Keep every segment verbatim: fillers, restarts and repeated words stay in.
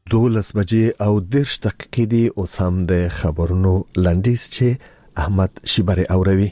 دولس بجې او دېرش دقیقې دي. اوس هم د خبرونو لنډیز چې احمد شیبری اوروي.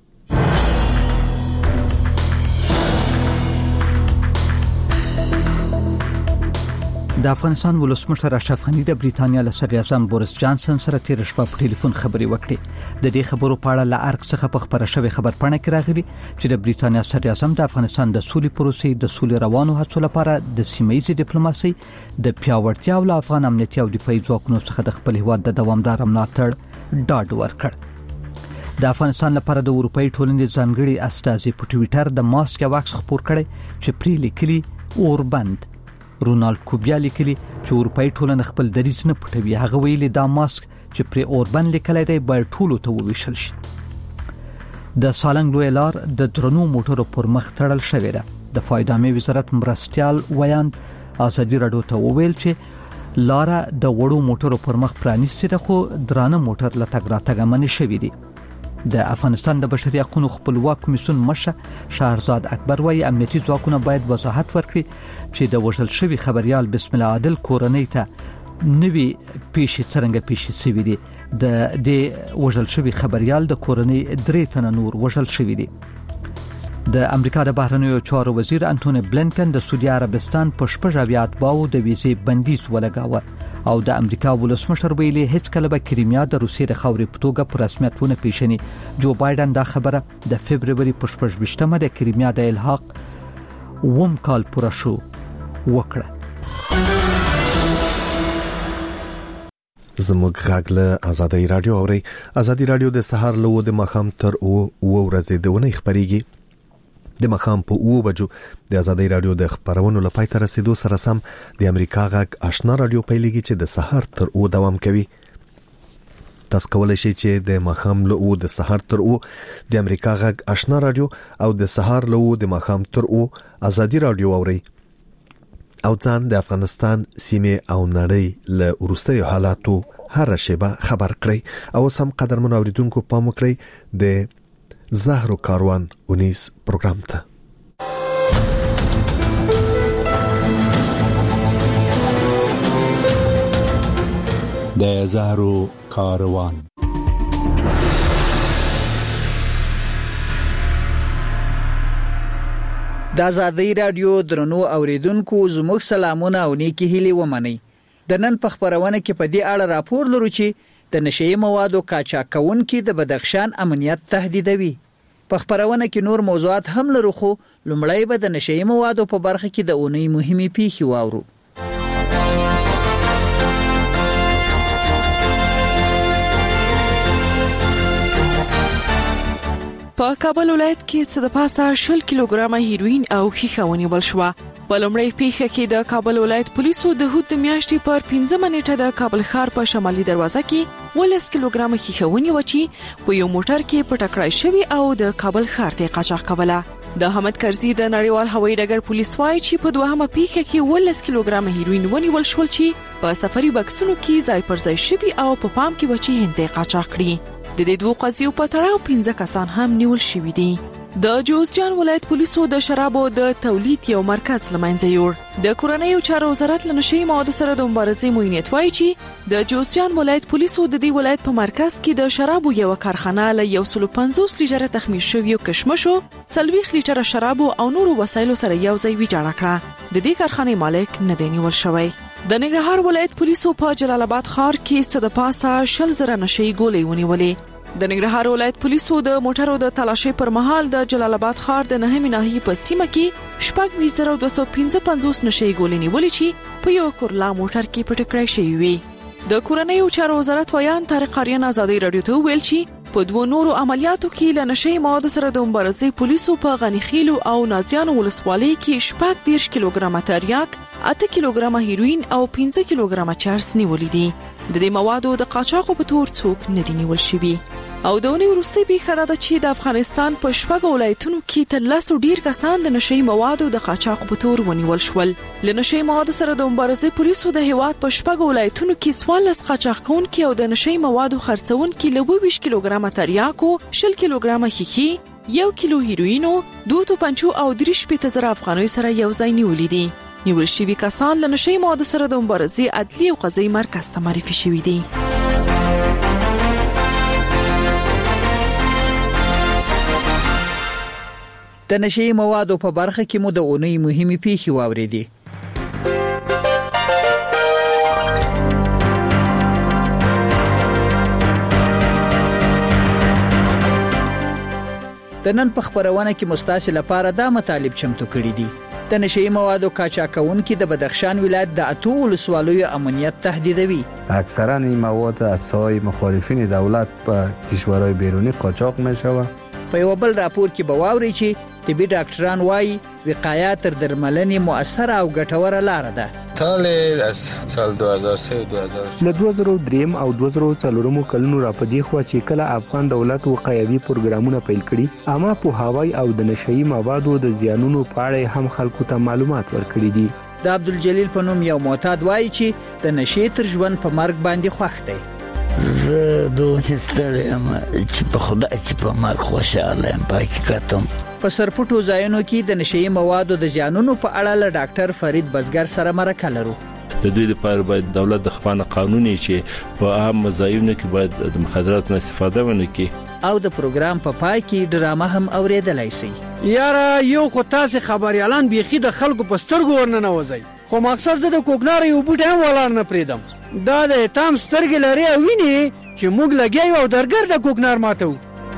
د افغانستان ولسمشر اشرف غنی د بریټانیا له صدر اعظم بوریس جانسن سره تیر شپه په ټلیفون خبرې وکړې. د دې خبرو په اړه له ارګ څخه په خبره شوې خبرپاڼه کې راغلي چې د بریټانیا صدر اعظم د افغانستان د سولې پروسې د سولې روانو هڅو لپاره د سیمه‌ییزې ډیپلوماسۍ د پیاوړتیا او افغان امنیتي او دفاعي ځواکونو څخه د خپل هیواد د دوامدار ملاتړ ډاډ ورکړ. د افغانستان لپاره د اروپאי ټولنې ځانګړي استازي په ټوئیټر د ماسک یو عکس خپور کړی چې پرې لیکلي اوربند. رونالد کوبیا لیکلي چې اروپאי ټولنه خپل دریځ نه پټوي. هغه ویلي دا ماسک چې پر اوربند لیکلای دی باید ټولو ته وویشل شي. د سالنګ لوی لار د درنو موټرو پر مخ تړل شوې ده. د فایدامي وزارت مرستيال ویاند ازادي راډیو ته وویل چې لار د وړو موټرو پر مخ پرانیستي ده خو درانه موټر له تګ راتګ منې شوې دي. د افغانستان د بشري حقوقو خپلواک کمیسیون مشر شهرزاد اکبر وايي امنیتي ځواکونه باید وضاحت ورکړي چې د وژل شوی خبريال بسم الله عادل کورنۍ ته نوي پیښې څنګه پیښې شوې دي. د دې وژل شوی خبريال د کورنۍ درې تنه نور وژل شوی دي. د امریکا د بهرنیو چارو وزیر انټونی بلینکن د سعودي عربستان په شپږ اویا اتباعو د ویزې بندیز ولګاوه او د امریکا ولسمشر ویلي هیڅ کله به کریمیا د روسیې د خاورې په توګه په رسمیت ونه پیژني. جو بایدن دا خبره د فبرवरी په شپږمه د کریمیا د الحاق ووم کال پوره شو وکړه. زموږ غږ له آزادۍ رادیو اوري. آزادۍ رادیو د سهار له و د مخام تر او ورځې د ونې خبريږي. د مخام په او بجو د آزادۍ رادیو د خبرونو لپاره تر رسیدو سره سم د امریکا غږ آشنا رادیو پیلېږي چې د سهار تر او دوام کوي. تاسو کولای شئ چې د مخام له او د سهار تر او د امریکا غږ آشنا رادیو او د سهار له او د مخام تر او آزادۍ رادیو اوري او ځان د افغانستان سیمه او نړۍ له ورستیو حالاتو هر شیبه خبر کړئ. او سم قدرمن اوریدونکو پام وکړئ د زهرو کاروان اونیس پروګرام ته. د زهرو کاروان د آزادۍ رادیو درنو اوریدونکو زموږ سلامونه او نیکی هیلې ومنئ. د نن په خبرونه کې په دې اړه راپور لرو چې د نشئی موادو قاچاقونکي د بدخشان امنیت تهدیدوي. په خبرونه کې نور موضوعات هم لرو خو لومړی به د نشئی موادو په برخه کې د اونۍ مهمه پیښې واورو. په کابل ولایت کې څه د پاسه شل کیلوګرامه هیروین او ښیښه ونیول شوه. په لومړۍ پیښه کې د کابل ولایت پولیسو د هوت میاشتې پر پنځمه نیټه د کابل ښار په شمالي دروازه کې ولس کیلوګرامه ښیښه ونیوه چې په یو موټر کې پټ کړای شوی او د کابل ښار ته قاچاق کوله. د حمد کرزي د نړیوال هوایي ډګر پولیس وايي چې په دوهمه پیښه کې ولس کیلوګرامه هیروین ونیول شول چې په سفري بکسونو کې ځای پر ځای شوی او په پام کې وچی هند قاچاق کړي. د دې دوه قضیو په تړاو پنځه کسان هم نیول شوي دي. د جوزجان ولایت پولیسو د شرابو د تولید یو مرکز لمنځه یوړ. د کورنیو چارو وزارت له نشئی موادو سره د مبارزې موینت وایي چې د جوزجان ولایت پولیسو د دې ولایت په مرکز کې د شرابو یو کارخانه له یو سل پنځوس لیټره تخمیر شوی کشمشو څلوېښت لیټره شرابو او نورو وسایلو سره یو ځای ویجاړه کړه. د دې کارخانې مالک نه دی نیول شوی. د ننګرهار ولایت پولیسو په جلال آباد ښار کې څه د پاسه شل زره نشئی ګولۍ ونیولې. د ننګرهار ولایت پولیسو د موټرو د تلاشۍ پر مهال د جلال آباد ښار د نهمې ناحیې په سیمه کې شپږ ویشت زره دوه سوه پنځه پنځوس نشئی ګولۍ نیولې چې په یو کورلا موټر کې پټ کړای شوی وي. د کورنیو چارو وزارت ویان طارق آریان آزادۍ رادیو ته ویل چې په دوه نورو عملیاتو کې له نشئی موادو سره د مبارزې پولیسو په غنیخیلو او نازیانو ولسوالۍ کې شپږ دېرش کیلوګرامه تریاک، اته کیلوګرامه هیروین او پنځه کیلوګرامه چرس نیولې دي. د دې موادو د قاچاقو په تور څوک نه دی نیول شوی. او د اونۍ وروستۍ پیښه دا ده چې د افغانستان په شپږو ولایتونو کې تر لسو ډیر کسان د نشئی موادو د قاچاق په تور ونیول شول. له نشئی موادو سره د مبارزې پولیسو د هیواد په شپږو ولایتونو کې څوارلس قاچاق کوونکي او د نشئی موادو خرڅونکي له اووه ویشت کیلوګرامه تریاکو، شل کیلوګرامه ښیښې، یو کیلو هیروینو، دوه توپنچو او درې شپېته زره افغانیو سره یو ځای نیولې دي. نیول شوي کسان له نشي موادو سره د مبارزې عدلي او قضایي مرکز ته معرفي شوي دي. د نشي موادو په برخه کې مو د اونۍ مهمه پیښې واوریدي. د نن په خبرونه کې مستاسي لپاره دا مطالب چمتو کړی دي. د نشي موادو قاچاقونکي د بدخشان ولایت د اتو ولسوالیو امنیت تهدیدوي. اکثرا این مواد از سوی مخالفین دولت په کشورهای بیرونی قاچاق میشوه. په یو بل راپور کې به واوري چې طبي ډاکټران وایي وقایه تر درملنې مؤثره او ګټوره لار ده. سال از سال دو هزار و سه دو هزار له دوه زره و درې او دوه زره و څلور کلونو را پدې خو چې کله افغان دولت وقایوي پروګرامونه پیل کړي اما په هوای او د نشئی موادو د زیانونو په اړه هم خلکو ته معلومات ورکړي دي. د عبدالجلیل په نوم یو معتاد وایي چې د نشئی تر ژوند په مرګ باندې خوښ دی. زه دوه ستړی یم چې په خدای چې په مرګ خوشاله یم. په حقیقت هم په سرپټو ځایونو کې د نشئی موادو د زیانونو په اړه له ډاکټر فرید بزګر سره مرکه لرو. د دوی لپاره باید دولت د خپانه قانوني چې په عام ځایونو کې باید د مخدراتو نه استفاده ونه کړي. او د پروګرام په پای کې ډرامه هم اوریدلای شي. یاره یو خو تاسو خبريالان بيخي د خلکو په سترګو ورننه وځي خو مقصد زه د کوکنار یو بوټ هم ولار نه پریدم. دا د تام سترګې لري او ویني چې موږ لګیایو او درګر د کوکنار ماتو.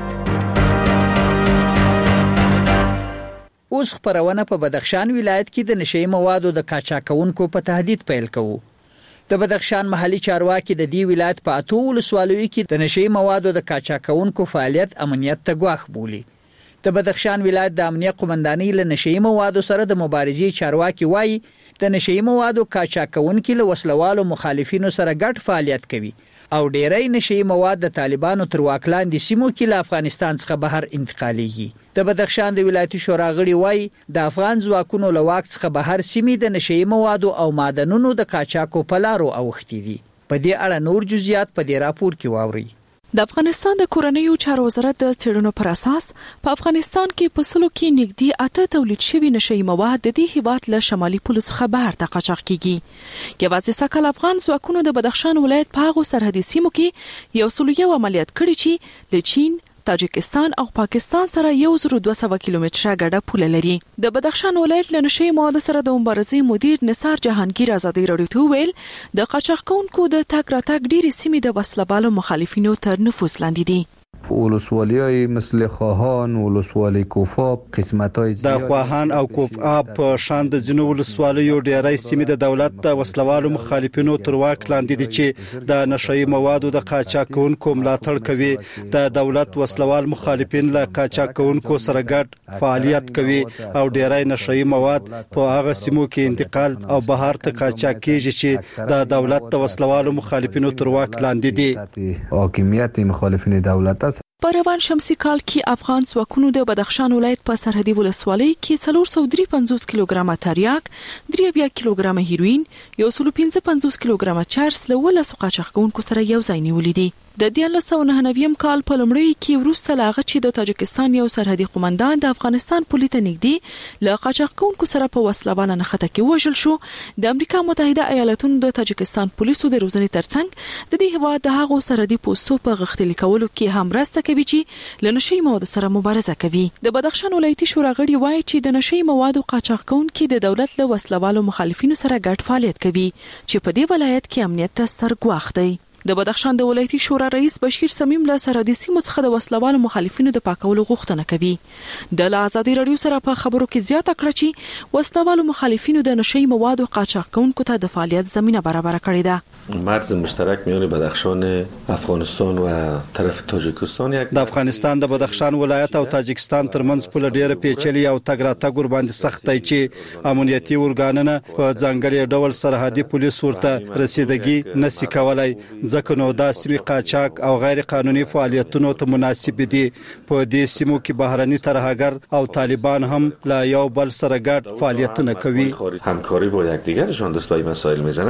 اوس خبرونه په بدخشان ولایت کې د نشئی موادو د قاچاقونکو په تهدید پیل کوو. د بدخشان محلي چارواکي د دې ولایت په اتو ولسوالیو کې د نشئی موادو د قاچاقونکو فعالیت امنیت ته ګواښ بولي. د بدخشان ولایت د امنیت قومندانۍ له نشئی موادو سره د مبارزې چارواکي وایي د نشئی موادو قاچاقونکي له وسلوالو مخالفینو سره ګډ فعالیت کوي او ډیری نشئی مواد د طالبانو تر واک لاندې سیمو کې له افغانستان څخه بهر انتقالیږي. د بدخشان د ولایتي شورا غړي وایي د افغان ځواکونو له واک څخه بهر سیمې د نشئی موادو او معدنونو د قاچاقو په لارو اوښتي دي. په دې اړه نور جزئیات په دې راپور کې واورئ. د افغانستان د کورنیو چارو وزارت د څېړنو پر اساس په افغانستان کې په سلو کې نږدې اته تولید شوي نشئی مواد د دې هیواد له شمالي پولو څخه بهر ته قاچاق کیږي. یوازې سکل افغان ځواکونو د بدخشان ولایت په هغو سرحدي سیمو کې یو سلو یو عملیات کړي چې له چین، تاجکستان او پاکستان سره یو زر دوه سوه کیلومتره ګډه پوله لري. د بدخشان ولایت له نشئی موادو سره د مبارزې مدیر نثار جهانگیر آزادۍ راډیو ته ویل د قاچاق کوونکو د تګ راتګ ډېرې سیمې د وسلهبالو مخالفینو تر نفوذ لاندې دي. ولسوالیای مثل خواهان، ولسوالی کوفاب، قسمت‌های د خواهان او کوفاب په شان د ځینو ولسوالیو ډیری سیمې د دولت د وسلوالو مخالفینو تر واک لاندې دي چې د نشئی موادو د قاچاق کوونکو ملاتړ کوي. د دولت وسلوال مخالفین له قاچاق کوونکو سره ګډ فعالیت کوي او ډیری نشئی مواد په هغه سیمو کې انتقال او بهر ته قاچاق کیږي چې د دولت د وسلوالو مخالفینو تر واک لاندې دي. حاکمیت مخالفین دولت است. په روان شمسي کال کې افغان ځواکونو د بدخشان ولایت په سرحدي ولسوالۍ کې څلور سوه درې پنځوس کیلوګرامه تریاک، درې اویا کیلوګرامه هیروین، یو سل پنځه پنځوس کیلوګرامه چرس له ولسو قاچاق کوونکو سره یو ځای نیولې دي. د دیارلس سوه نهه نوي کال په لومړیو کې وروسته له هغه چې د تاجکستان یو سرحدي قومندان د افغانستان پولې ته نږدې له قاچاق کوونکو سره په وسلوانه نښته کې وژل شو. د امریکا متحده ایالاتونو د تاجکستان پولیسو د روزنې ترڅنګ د دې هیواد د هغو سرحدي پوستو په غښتلي کولو کې هم مرسته کوي چې له نشئی موادو سره مبارزه کوي. د بدخشان ولایتي شورا غړي وایي چې د نشئی موادو قاچاق کوونکي د دولت له وسلوالو مخالفینو سره ګډ فعالیت کوي چې په دې ولایت کې امنیت ته ستر ګواښ دی. د بدخشان د ولایتي شورا رئیس بشیر سمیم له سرحدي سیمو څخه د وسلوالو مخالفینو د پاکولو غوښتنه کوي. د آزادۍ راډیو سره په خبرو کې زیاته کړه چې وسلوالو مخالفینو د نشئی موادو قاچاق کوونکو ته د فعالیت زمینه برابر کړې ده. مرز مشترک میان بدخشان افغانستان و طرف تاجیکستان یک د افغانستان د بدخشان ولایت او تاجکستان ترمنځ پوله ډیره پیچلې او تګ راتګ ور باندې سخت دی چې امنیتي ورګانونه په ځانګړي ډول سرحدي پولیس ورته رسیدګي نشي کولای. ځکه نو دا سیمې قاچاق او غیر قانوني فعالیتونو ته مناسب دي. په دې سیمو کې بهرني ترهګر او طالبان هم لا یو بل سره ګډ فعالیتونه کوي. همکاری با یکدیگرشان دست به مسائل میزنند.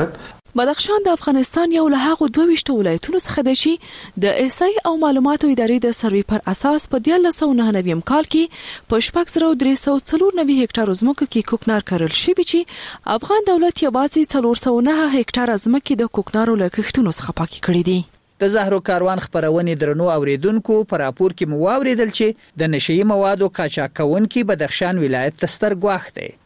بدخشان د افغانستان یو له هغو دوه ویشت ولایتونو څخه دی چې د احصایې او معلوماتو ادارې د سروې پر اساس په دیارلس سوه نهه نوي کال کې په شپږ زره درې سوه څلور نوي هکټار ځمکو کې کوکنار کرل شوي چې افغان دولت یوازې څلور سوه نهه هکټار ځمکې د کوکنارو له کښتونو څخه پاکې کړې دي. د زهرو کاروان خبرونې درنو اوریدونکو پر راپور کې مو واوریدل چې د نشئی موادو قاچاق کوونکي بدخشان ولایت ته ستر ګواښ دی.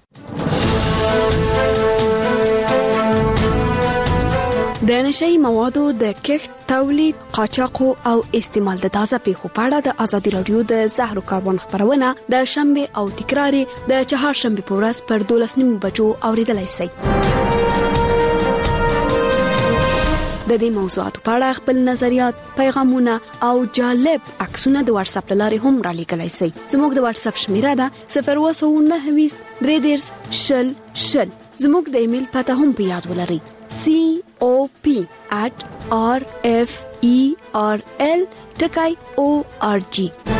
د نشئی موادو د کښت، تولید، قاچاق او استعمال د تازه پیښو په اړه د ازادي رادیو د زهرو کاروان خبرونه د شنبه او تکرار د چهارشنبه په ورځ پر دولس نیمو بجو اوریدلای شئ. د دې موضوعاتو په اړه خپل نظریات، پیغامونه او جالب عکسونه د واتس اپ لارې هم را لېږلای شئ. زموږ د واتس اپ شمیره ده صفر اووه سوه نهه ویشت درې دېرش شل شل. زموږ د ایمیل پته هم په یاد ولرئ c o p at r f e r l dot org.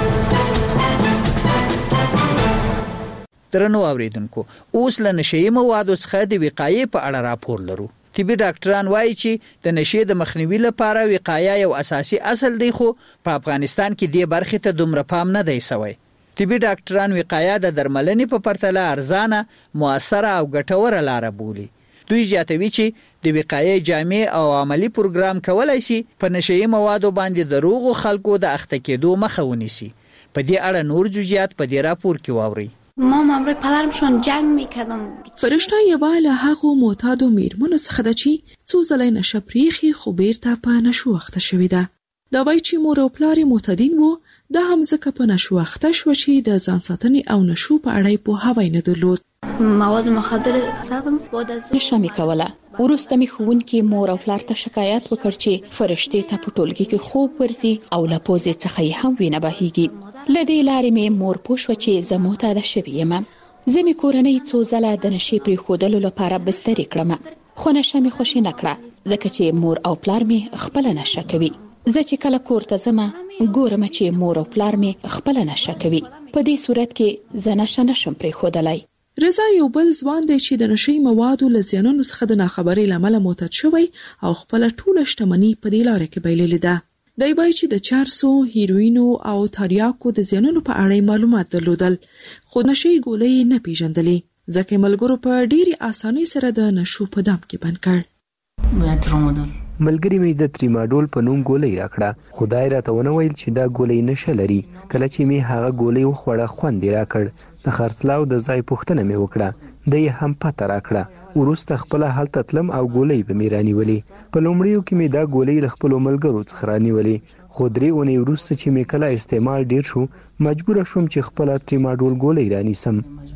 درنو اوریدونکو، اوس له نشئی موادو څخه د وقایې په اړه راپور لرو. طبي ډاکټران وایي چې د نشې د مخنیوي لپاره وقایه یو اساسي اصل دی، خو په افغانستان کې دې برخې ته دومره پام نه دی شوی. طبي ډاکټران وقایه د درملنې په پرتله ارزانه، موثره او ګټوره لاره بولي. دوی زیاتوي چې د وقایې جامع او عملی پروګرام کولای شي په نشئی موادو باندې د روغو خلکو د اخته کېدو مخه ونیسي. په دې اړه نور جزئیات په دې راپور کې واورئ. مامام روی پدرمشون جنگ میکردم. فرشته یوه له هغو معتادو میرمنو څخه ده چې څو ځله نشه پریخي خو بیرته په نشو اخته شوې ده. دا وایي چې مور او پلار یې معتادین وو، دا هم ځکه په نشو اخته شوه چې د ځان ساتنې او نشو په اړه یې پوهاوی نه درلود. مواد مخدر زدم بعد از نشه می کوله. وروسته می ښوونکي مور او پلار ته شکایت وکړ چې فرشتې ته په ټولګي کې خوب ورځي او له پوزې څخه یې هم وینه بهیږي. له دې لارې مې مور پوه شوه چې زه معتاده شوې یم. زه مې کورنۍ څو ځله د نشې پرېښودلو لپاره بسترې کړم، خو نشه مې خوښې نه کړه ځکه چې مور او پلار مې خپله نشه کوي. زه چې کله کور ته ځم ګورم چې مور او پلار مې خپله نشه کوي. په دې صورت کې زه نشه نشم پرېښودلی. رضا یو بل ځوان دی چې د نشئی موادو له زیانونو څخه د ناخبرۍ له امله معتاد شوی او خپله ټوله شتمني په دې لاره کې بایللې ده. دی وایي چې د چرسو، هیروینو او تریاکو د زیانونو په اړه معلومات درلودل، خو نشئی ګولۍ یې نه پیژندلې ځکه ملګرو په ډېرې اسانۍ سره د نشو په دام کې بند کړ. ملګری مې د تریماډول په نوم ګولۍ راکړه، خدای راته ونه ویل چې دا ګولۍ نشه لري. کله چې مې هغه ګولۍ وخوړه خوند یې راکړ. د خرڅلاو د ځای پوښتنه مې وکړه، د یې هم پته راکړه. وروسته خپله هلته تلم او ګولۍ به مې رانیولې. په لومړیو کې مې دا ګولۍ له خپلو ملګرو څخه رانیولې، خو درې اونۍ وروسته چې مې کله استعمال ډیر شو مجبوره شوم چې خپله تریماډول ګولۍ رانیسم.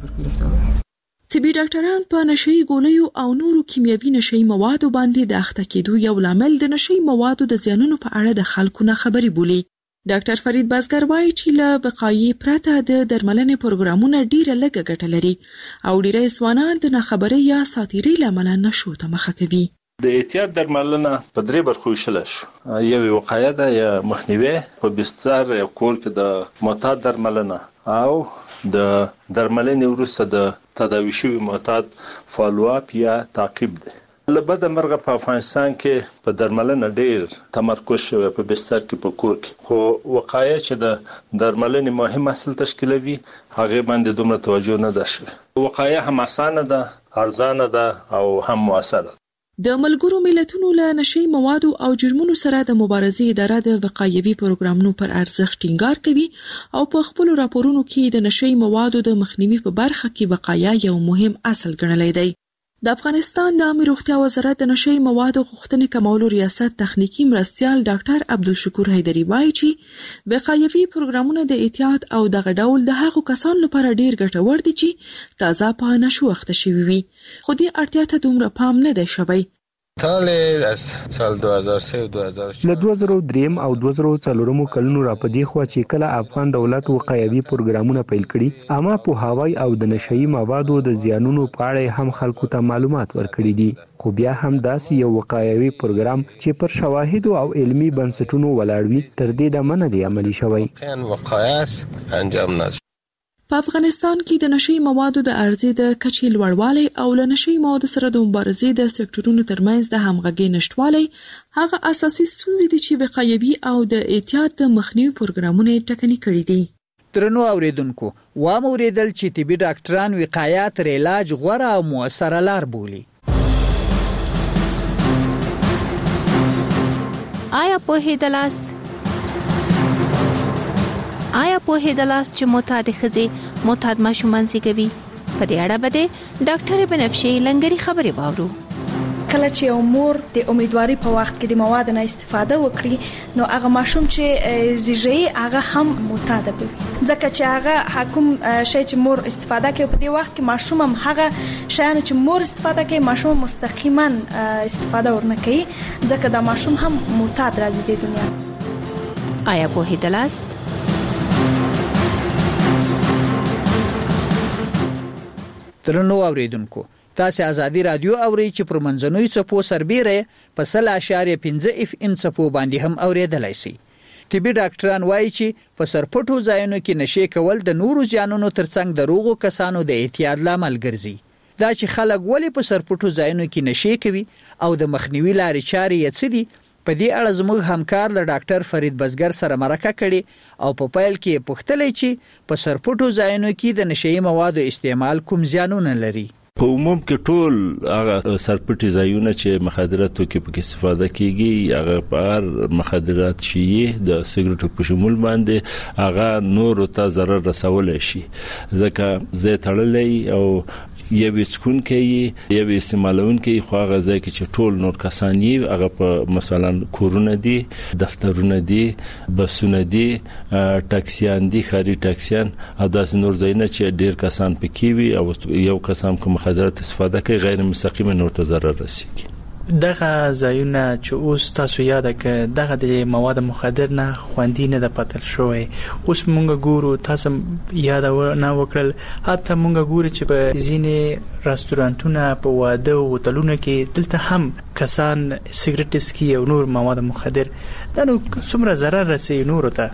طبي ډاکټران په نشئی ګولیو او نورو کیمیاوي نشئی موادو باندې د اخته کېدو یو لامل د نشئی موادو د زیانونو په اړه د خلکو نه خبري بولي. ډاکټر فرید بازګر وایي چې له وقایې پرته د درملنې پروګرامونه ډیره لږه ګټه لري او ډیری ځوانان د ناخبرۍ یا ساتیرۍ له امله نشو ته مخه کوي. د احتیاط درملنه په درې برخو ویشل شو. یو وقایه ده یا مخنیوي په بستر یا کور کې د معتاد درملنه او د درملنې وروسته د تداوي شوي معتاد فالو اپ یا تعقیب ده. لبد مرغه په افغانستان کې په درملنه ډیر تمرکز شوی په بستر کې په کور کې، خو وقایه چې د درملنې مهم اصل تشکیلوي هغه باندې دومره توجه نه ده شوی. وقایه هم اسانه ده، ارزانه ده او هم موثره. د ملګرو ملتونو له نشئی موادو او جرمونو سره د مبارزې اداره د وقایوي پروګرامونو پر ارزښت ټینګار کوي او په خپل راپورونو کې د نشئی موادو د مخنیوي په برخه کې وقایه یو مهم اصل ګڼلی دی. د افغانستان د عامه روغتیا وزارت د نشئی موادو غوښتنې کمولو ریاست تخنیکی مرستیال ډاکټر عبدالشکور حیدری وایي چې وقایوي پروګرامونه د احتیاط او دغه ډول د هغو کسانو لپاره ډیر ګټور دي چې تازه په نشو اخته شوي وي، خو دې اړتیا ته دومره پام نه دی شوی. سال از سال دو هزار و سه و دو هزار و چهار له دوه زره درې او دوه زره څلور کلونو را پدې خو چې کله افغان دولت وقایوي پروګرامونه پیل کړي، عامه پوهاوی او د نشئی موادو د زیانونو په اړه هم خلکو ته معلومات ورکړي دي، خو بیا هم داسې یو وقایوي پروګرام چې پر شواهدو او علمي بنسټونو ولاړ وي تر دې دمه نه دی عملي شوی. وقایه انجام نه په افغانستان کې د نشئی موادو د عرضې د کچې لوړوالی او له نشئی موادو سره د مبارزې د سکتورونو ترمنځ د همغږۍ نشټوالی هغه اساسي ستونزې دي چې وقایوي او د احتیاط د مخنیوي پروګرامونه ټکني کړي دي. درنو اوریدونکو، وام اوریدل چې طبي ډاکټران وقایه تر علاج غوره او موثره لار بولي. آیا پوهېدلاست آیا پوهېدلاست چې معتاد ښځې معتاد ماشومان زیږوي؟ په دې اړه به د ډاکټر بنفشې لنګري خبرې واورو. کله چې یو مور د امیدواري په وخت کې د موادو نه استفاده وکړي، نو هغه ماشوم چې زیږي هغه هم معتاد وي، ځکه چې هغه حکم شي چې مور استفاده کوي په دې وخت کې ماشوم هم هغه شیان چې مور استفاده کوي ماشوم مستقیما استفاده ورنه کوي، ځکه دا ماشوم هم معتاد راځي د دنیا. آیا پوهېدلاست؟ درنو اوریدونکو، تاسو ازادي رادیو اورئ چې پر منځنوي څپو سربېره په سل اشاریه پنځه اف ام څپو باندې هم اوریدلای شئ. طبي ډاکټران وایي چې په سرپټو ځایونو کې نشي کول د نورو ځانونو ترڅنګ د روغو کسانو د احتیاط لامل ګرځي. دا چې خلک ولې په سرپټو ځایونو کې نشي کوي او د مخنیوي لارې چارې یې څه دي، په دې اړه زموږ همکار له ډاکټر فرید بزګر سره مرکه کړې او په پیل کې پوښتلې چې په سرپټو ځایونو کې د نشئی موادو استعمال کوم زیانونه لري. په عموم کې ټول هغه سرپټي ځایونه چې مخدرات توکي په استفاده کیږي، هغه پر مخدرات شي د سیګریټو په شمول باندې هغه نور ته ضرر رسول شي، ځکه زه تړلې او یا وسکون کې یا استعمالون کې خو هغه ځای کې چې ټول نور کسان یې هغه په مثلا کورونه دي، دفترونه دي، بسونه دي، ټاکسیان دي، خاري ټاکسیان او داس نور ځایونه چې ډیر کسان پکې وي او یو کسان کوم مخدرات استفاده کوي غیر مستقیما نور ته ضرر رسیږي. دغه ځایونه چې اوس تاسو یاد کړئ دغه د مواد مخدر نه خوندي نه د پاتل شوی، اوس مونږ ګورو تاسو یاد نه وکړل حتی مونږ ګورو چې په ځینې رستورانتونه په واده او هوټلونو کې دلته هم کسان سیګریټ اسکي او نور مواد مخدر دا نو څومره ضرر رسي نور ته.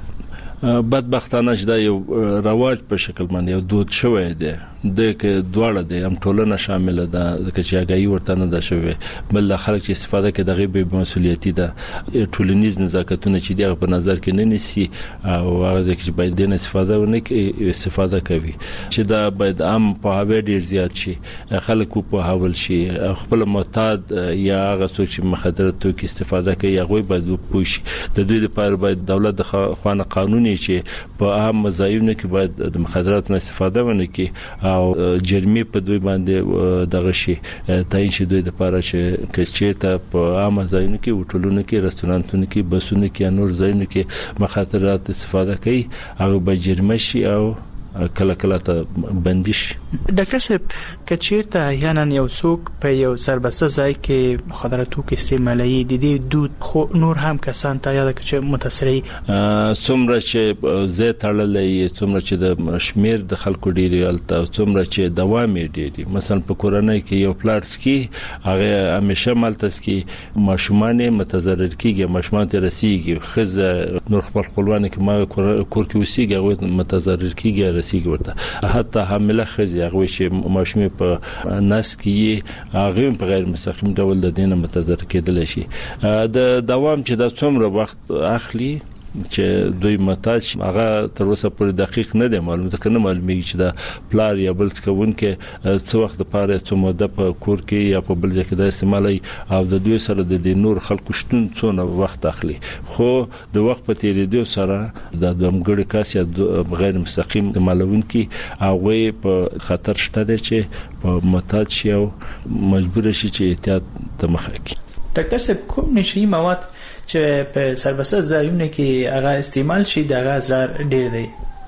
بدبختانه چې دا یو رواج په شکل باندې یو دود شوی دی، د کې دواړه د هم ټولنه شامل ده، ځکه چې هغه ورته نه ده شوی، بل خلک چې استفاده کوي دغه به مسولیتي ده، ټولنیز نزاکتونه چې دغه په نظر کې نه نیسي او هغه ځکه چې باید د استفاده ونه کوي استفاده کوي چې دا باید عام په هغه ډیر زیات شي، خلکو په حواله شي خپل معتاد یا هغه څوک چې مخدرات توکي استفاده کوي هغه باید پوښي د دوی لپاره باید دولت د خوانه قانوني چې په عام ځایونو کې باید د مخدرات نه استفاده ونه کوي او جرمي په دوی باندې دغه شي تاین شي دوی د لپاره چې کچېته په عام ځایونو کې هوټلونو کې رستورانتونو کې بسونو کې نور ځایونو کې مخدرات استفاده کوي هغه به جرمه شي او کله کله ته بندش. ډاکټر صاحب کچېرته احیانا یو څوک په یو سربسته ځای کې مخدراتو کې استعمالي د دې دود خو نور هم کسان ته یاد کړي متاثرې څومره چې زه تړلې څومره چې د شمیر د خلکو ډیری الته څومره چې دوام ډیری مثلا په کورنۍ کې یو پلاټس کې هغه همیشه مالتس کې ماشومان متضرر کیږي، ماشومان ته رسیږي، خزه نور خپل خپلوان کې ما کور کې وسیږي هغه متضرر کیږي رسیږي ورته، حتی حامله خزه هغه چې ماشومه په ناس کې هغه په غیر مستقیم ډول د دینه متضرر کېدل شي. د دوام چې د څومره وخت اخلي چې دوی متاج هغه تر اوسه پورې دقیق نه دی معلوم، ځکه نه معلومیږي چې دا پلار یا بل څه کوون کې څو وخت لپاره څو مده په کور کې یا په بل ځای کې د استعمالي او د دوی سره د نور خلکو شتون څونه وخت اخلي، خو د وخت په تیریدو سره د دمګړي کاس یا غیر مستقیم معلومون کې هغه په خطر شته دی چې په متاج شي او مجبور شي چې احتیاط ته مخه کړي. ډاکټر صاحب کوم نشئی مواد چې په سربسته ځایونو کې هغه استعمال شي دغه ضرر ډیر دی؟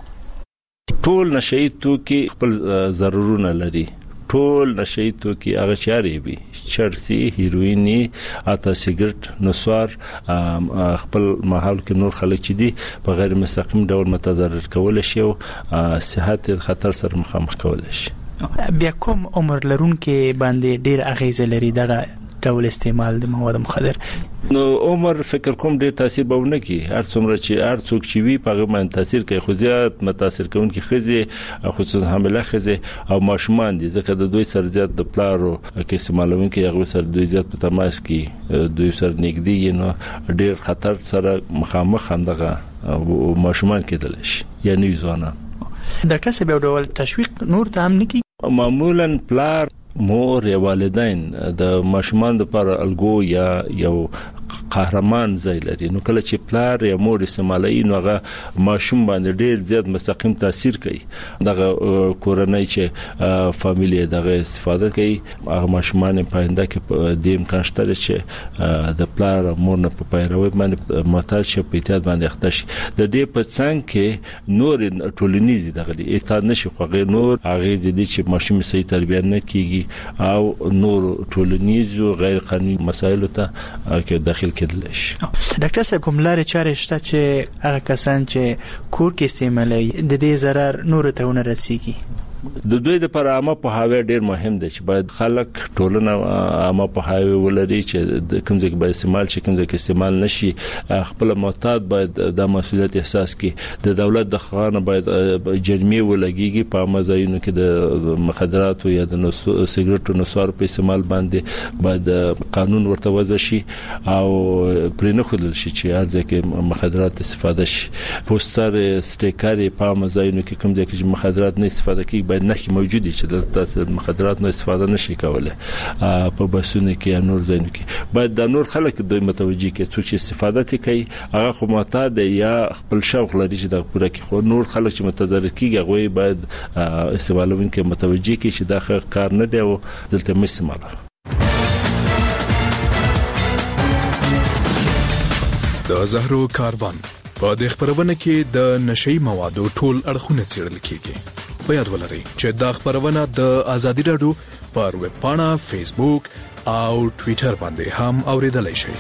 ټول نشئی توکي خپل ضررونه لري، ټول نشئی توکي هغه چاري وي، چرسي، هیرویني، اته سیګریټ، نسوار خپل ماحول کې نور خلک چې دي په غیر مستقیم ډول متضرر کول شي او صحت خطر سره مخامخ کول شي. بیا کوم عمر لرونکو باندې ډیر اغیز لري دغه ډول استعمال د مواد مخدر. نو عمر فکر کوم ډیر تاثیر به ونه کوي، هر څومره چې هر څوک چې وی په غو تاثیر کوي، خو زیات متاثر کوونکي خزي خصوصا حامله خزي او ماشومان دي، ځکه د دوی سره زیات د پلارو کې استعمالونکي هغه سره دوی زیات په تماس کې دوی سره نږدې نو ډیر خطر سره مخامخ همدغه ماشومان کېدل شي یا نوی ځوانان. ډاکټر صاحب یو ډول تشویق نور ته هم نکي؟ معمولا پلار مور یا والدین د ماشومان لپاره الګو یا یو قهرمان ځای لري، نو کله چې پلار یا مور استعمالي نو هغه ماشوم باندې ډیر زیات مستقیم تاثیر کوي. دغه کورنۍ چې فامیلی دغه استفاده کوي هغه ماشومان په آینده کې د امکان شته چې د پلار او مور نه په پیروي باندې محتاج شي، په اعتیاد باندې اخته شي. د دې په څنګ کې نور ټولنیزي دغه دي اعتیاد نشي خوغه نور هغه دي چې ماشوم صحیح تربیه نه کیږي او نور ټولنیزو غیر قانوني مسایلو ته کې داخل کېدل شي. ډاکټر صاحب کوم لارې چارې شته چې هغه کسان چې کور کې استعمالوي د دې ضرر نور ته ونه رسیږي؟ د دوی لپاره عامه پوهاوی ډیر مهم دی چې باید خلک ټولنه عامه پوهاوی ولري چې د کوم ځای کې باید استعمال شي، کوم ځای کې استعمال نشي. خپل معتاد باید د مسؤلیت احساس کړي. د دولت د خانه باید جرمي ولګيږي په مزاینو کې د مخدرات یا د سیګریټو نصار په استعمال باندې باید قانون ورته وضع شي او پرې نه خلل شي چې هر ځای کې مخدرات استفاده شي. پوسټر سټیکر په مزاینو کې کوم ځای کې مخدرات نه استفاده کیږي باید نخي موجودي چې د مخدرات نه استفاده نشي کولای. په بسونه کې نور ځایونه کې باید د نور خلک دوی متوجي کې چې استفاده کوي هغه خو معتاد یا خپل شوق لري چې د پوره کې، خو نور خلک چې متضرر کیږي هغه باید استعمالونکو متوجي کې چې دا کار نه دی او دلته مستعمله. د زهرو کاروان په د خبرونه کې د نشئی موادو ټول اړخونه څیړل کیږي. په یاد ولرئ چې دا خبرونه د ازادي رادیو پر ویب پاڼه، فیسبوک او ټوئیټر باندې هم اوریدلای شئ.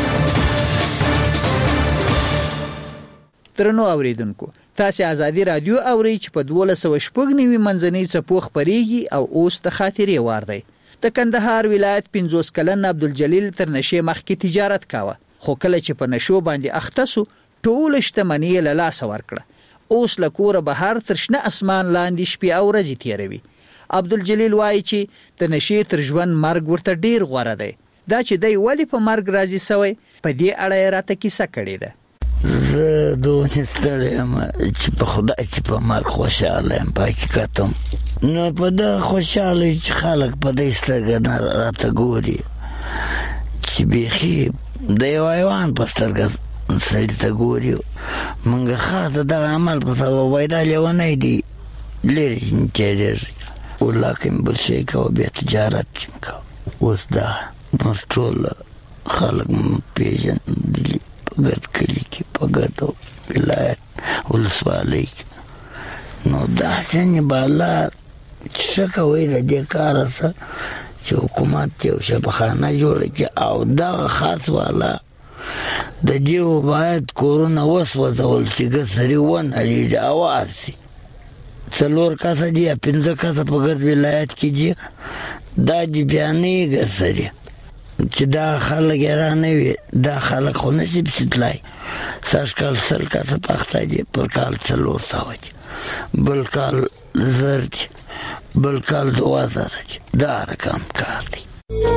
ترنو اوریدونکو، تاسو ازادي رادیو اورئ چې په دوه سوه شپږ نوي منځنۍ څپو خبريږي او اوس د خاطرې وار دی. د کندهار ولایت پنځوس کلن عبدالجلیل تر نشې مخکې تجارت کاوه، خو کله چې په نشو باندې اخته سو ټول شتمنۍ له لاسه ورکړه. اوس له کوره بهر تر شنه اسمان لاندې شپې او ورځې تیروي. عبدالجلیل وایي چې د نشې تر ژوند مرګ ورته ډیر غوره دی. دا چې دی ولې په مرګ راضي سوی په دې اړه یې راته کیسه کړې ده. زه دوه ستړی یم چې په خدای چې په مرګ خوشحاله یم. په حقیقت هم نو په دغه خوشحاله چې خلک په دې سترګه نه راته ګوري چې بیخي د یو حیوان په سترګه سړی ته ګوري. منګه خاص دغه عمل په سبب وای دا لیونی دی لرې کېږي ولکن بل شی کوه بیا تجارت چې کوه. اوس دا نور ټول خلک پیژندلي په ګرد کلي کې په ګرد ولایت ولسوالۍ کې. نو داسې بالا چې ښه کوئ د دې کاره څه چې حکومت یو شفاخانه جوړه کړي او دغه خاص والا د دیو باید کورونه وسوځول چې ګسري ونړېږي اواز شي. څلور کسه دي یا پنځه کسه په ګرد ولایت کې دي، دا دي بیا نه ګسري چې دا خلک یې رانه وي. دا خلک خو نشي پسې تلای. سږ کال سل کسه پخته دي، پر کال څلور سوه دي، بل کال زر دي، بل کال دوه زره دي. دا رقم کار دی.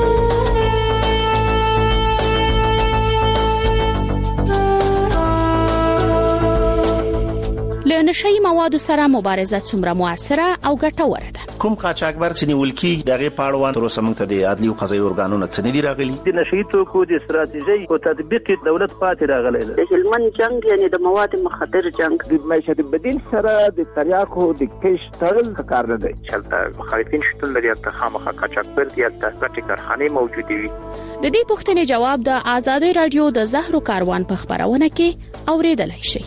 له نشئی موادو سره مبارزه څومره موثره او ګټوره ده؟ کوم قاچاقبر چې نیول کیږي دغه پاړوان تر اوسه موږ ته د عدلي او قضایي ارګانونو څخه نه دی راغلي. د نشئی توکو د استراتیژي او تطبیق دولت پاتې راغلی دی. د هلمند جنگ یعنی د مواد مخدر جنگ د معیشت بدیل سره د تریاکو د کش تړل کار نه دی. چلته مخالفین شتون لري ته خامخا قاچاقبر دی ته ګټي کارخانه موجوده وي. د دې پوښتنې جواب د آزادي رادیو د زهرو کاروان په خبرونه کې اوریدلای شئ.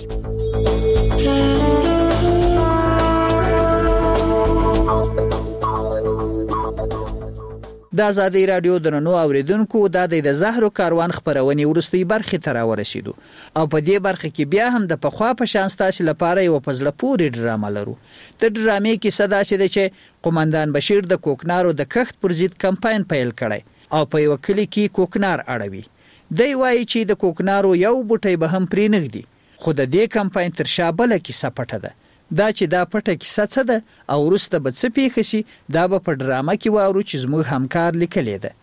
د آزادي رادیو درنو اوریدونکو د د زهرو کاروان خبرونه ورستي برخه تر ورسېدو او په دې برخه کې بیا هم د پخوا په شان ستاسو لپاره یو پزله پوری ډرامه لرو. د ډرامې کې صدا شې چې قومندان بشیر د کوکنارو د کښت پر ضد کمپاین پیل کړي او په یو کلی کې کوکنار اړوي. دی وایي چې د کوکنارو یو بوټی به هم پرې نږدي، خو د دې کمپاین تر شا بله کیسه پټه ده. دا چې دا پټه کیسه څه ده او وروسته به څه پیښه شي، دا به په ډرامه کې واورو چې زموږ همکار لیکلې ده.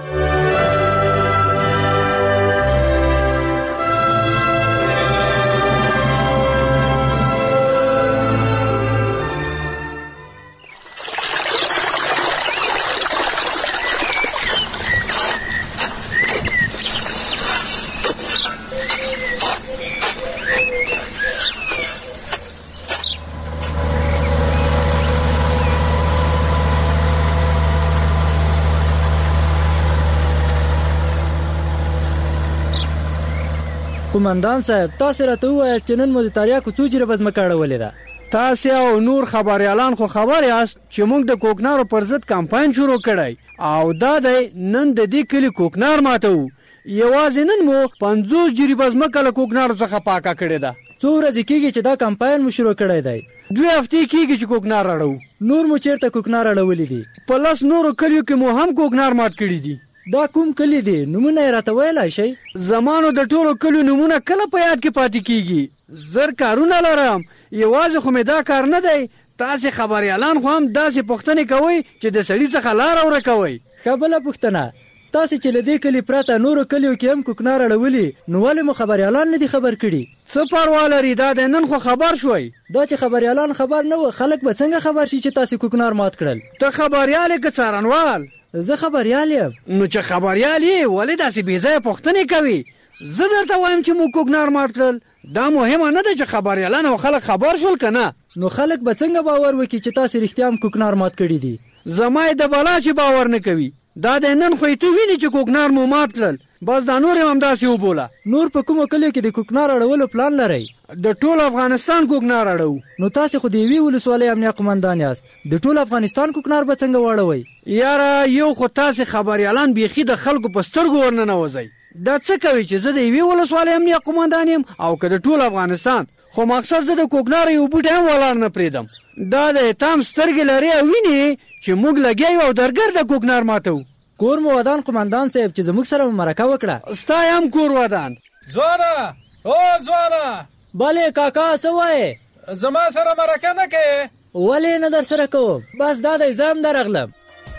قومندان صاحب، تاسو راته ووایاست چې نن مو د تریاکو څو جریبه ځمکه اړولې ده. تاسو او نور خبريالان خو خبر یاست چې موږ د کوکنارو پر ضد کمپاین شروع کړی او دا دی نن د دې کلی کوکنار ماتو. یوازې نن مو پنځوس جریبه ځمکه له کوکنارو څخه پاکه کړې ده. څو ورځې کېږي چې دا کمپاین مو شروع کړی دی؟ دوی هفتې کېږي چې کوکنار اړو. نور مو چیرته کوکنار اړولې دي؟ په لس نورو کلیو کې مو هم کوکنار مات کړي دي. دا کوم کلی دی؟ نمونه یې راته ویلی شئ؟ زمانو د ټولو کلیو نمونه کله په یاد کې پاتې کېږي. زر کارونه لرم، یوازې خو مې دا کار نه دی. تاسې خبریالان خو هم داسې پوښتنې کوئ چې د سړي څخه لاره ورکوئ. ښه بله پوښتنه، تاسې چې له دې کلي پرته نورو کلیو کې هم کوکنار اړولي، نو ولې مو خبریالان نه دي خبر کړي؟ څه پروا لري، دا د نن خو خبر شوئ. دا چې خبریالان خبر نه و، خلک به څنګه خبر شي چې تاسې کوکنار مات کړل؟ ته خبریال یې که څارنوال؟ زه خبریال یم. نو چې خبریال یې ولې داسې بې ځایه پوښتنې کوي؟ زه درته وایم چې موږ کوکنار مات کړل. دا مهمه نه ده چې خبریالان او خلک خبر شول که نه. نو خلک به څنګه باور وکړي چې تاسې رښتیا هم کوکنار مات کړي دي؟ زما یې د بلا چې باور نه کوي. دا د نن خو ته ویني چې کوکنار مو مات کړل، بس دا نور هم همداسې وبوله. نور په کومو کلیو کې د کوکنار اړولو پلان لرئ؟ د ټول افغانستان کوکنار اړو. نو تاسې خو د یوې ولسوالۍ امنیه قمندان یاست، د ټول افغانستان کوکنار به څنګه واړوئ؟ یاره یو خو تاسې خبریالان بیخي د خلکو په سترګو ورننوځئ. دا څه کوي چې زه د یوې ولسوالۍ امنیه قمندان یم او که د ټول افغانستان؟ خو مقصد زه د کوکنار یو بوټی هم ولاړ نه پرېږدم. دا د اتام سترګې لري او ویني چې موږ لګیا یو او درګر د کوکنار ماتو. کور مو ودان قمندان صاحب چې زموږ سره مرکه وکړه. ستا هم کور ودان. ځوانه او ځوانه. بله کاکا څه وایې؟ زما سره مرکه نه کوې؟ ولې نه در سره کوم، بس دا دی زه هم درغلم.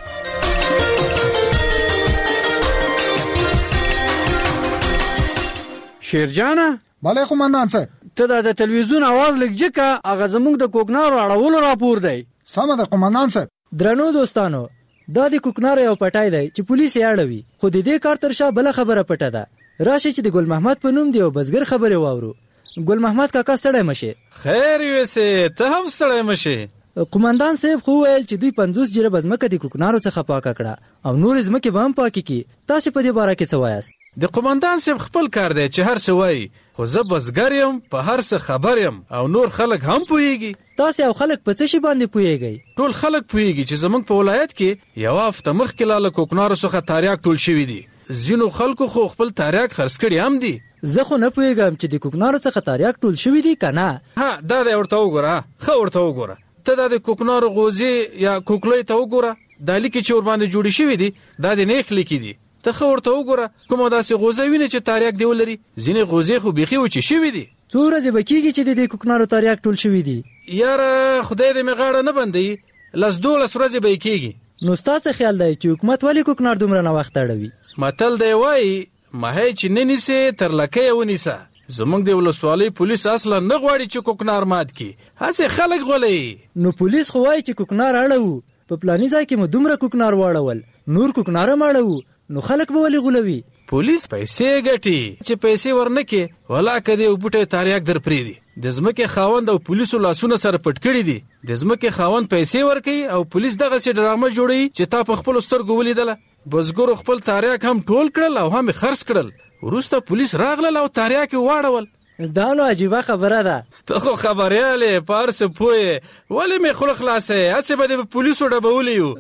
شیرجانه. بله قمندان صاحب. ته دا د تلویزیون आवाज لږ جکه، هغه زموږ د کوکنارو اړولو راپور دی. سمه ده قمندان صاحب. درنو دوستانو، دا د کوکنار یو پټای دی چې پولیس یې اړوي، خو د دې کار تر شا بله خبره پټه ده. راشي چې د ګل محمد په نوم دی او بزګر خبرې واورو. ګل محمد کاکا ستړی مشه. خیر یوسې، ته هم ستړی مشه. قمندان صاحب خو ویل چې دوی پنځوس جریبه ځمکه د کوکنارو څخه پاکه کړه او نور ځمکې به هم پاکې کړي. تاسې په دې باره کې څه وایاست؟ د قمندان صاحب خپل کار دی چې هر څه وایي، خو زه بزګر یم، په هر څه خبر یم او نور خلک هم پوهیږي. تاسې او خلک په څه شي باندې پوهیږئ؟ ټول خلک پوهیږي چې زموږ په ولایت کې یوه هفته مخکې لا له کوکنارو څخه تریاک ټول شوي دي. ځینو خلکو خو خپل تریاک خرڅ کړي هم دي. زه خو نه پوهیږم چې د کوکنارو څخه تریاک ټول شوي دي که نه. ها دا دی ورته وګوره، ښه ورته وګوره. ته دا د کوکنارو غوزې یا کوکلۍ ته وګوره، دا لیکې چې ورباندې جوړې شوي دي دا د نیخ لیکې دي. ته ښه ورته وګوره کومه داسې غوزه وینې چې تریاک دی ولري. ځینې غوزې خو بیخي وچې شوي دي. څو ورځې به کېږي چې د دې کوکنارو تریاک ټول شوي دي؟ یاره خدای دې مې غاړه نه بندوي، لس دولس ورځې به یې کېږي. نو ستا څه خیال دی چې حکومت ولې کوکنار دومره نوښت اړوي؟ متل دی وایي ماهی چې نه نیسې تر لکۍ یې ونیسه. زموږ د ولسوالۍ پولیس اصلا نه غواړي چې کوکنار مات کړي، هسې خلک غولوي. نو پولیس خو وایي چې کوکنار اړوو، په پلاني ځای کې مو دومره کوکنار واړول، نور کوکنار هم اړوو، نو خلک به ولې غولوي؟ پولیس پیسې ګټي، چې پیسې ورنکې ولا که دې یو بوټی تریاک در پرېږدي. د ځمکې خاوند او پولیسو لاسونه سره پټ کړي دي. د ځمکې خاوند پیسې ورکوي او پولیس دغسې ډرامه جوړوي چې تا په خپلو سترګو ولیدله. بزګرو خپل تریاک هم ټول کړل او هم یې خرڅ کړل. وروسته پولیس راغلل او تریاک یې واړول. دا نو عجیبه خبره ده. ته خو خبریال یې، په هر څه پوه یې، ولې مې خوله خلاصوې؟ هسې به دې په پولیسو ډبولی یو.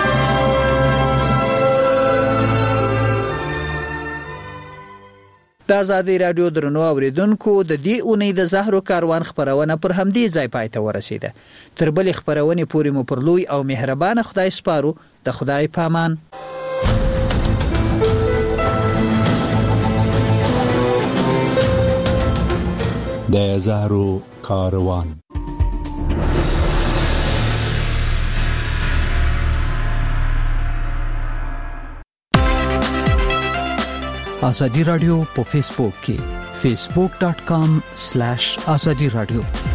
د د ازادي رادیو درنو اوریدونکو د دې اونۍ د زهرو کاروان خبرونه پر همدې ځای پای ته ورسیده. تر بلې خبرونې پورې مو پر لوی او مهربانه خدای سپارو. د خدای پامان. د زهرو کاروان. ازادي رادیو په فیسبوک کې facebook dot com slash azadi radio